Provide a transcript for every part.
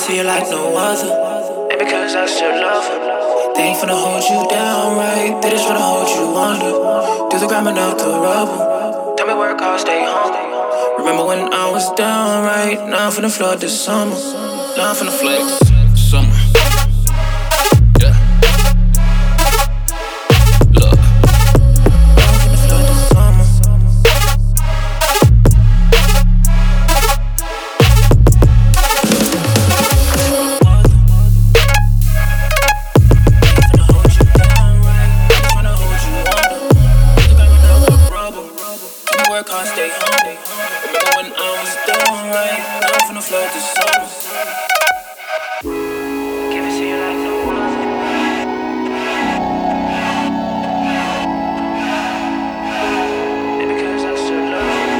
see you like no other. And because I still love her. They ain't finna hold you down, right? They just wanna hold you under. Do the grammar, not the rubble. Tell me work hard, stay humble. Remember when I was down, right? Now I'm finna flood this summer. Now I'm finna flex. Summer. Yeah. Look. Now I'm finna flood this summer. Work hard, stay humble. Remember when I was down, right? Now I'm finna flood this summer. Give it to you like no other. And because I still love you.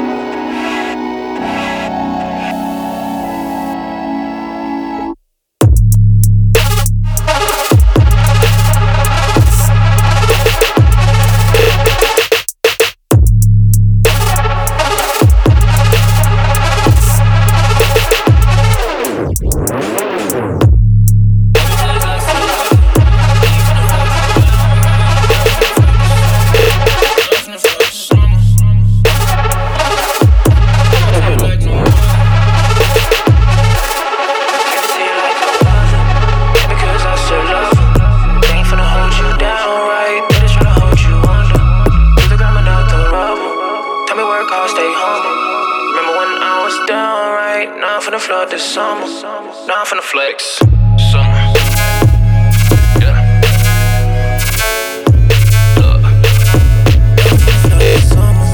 Now I'm finna flood this summer. Now I'm finna flex. Summer. Yeah. Look. Flood this summer.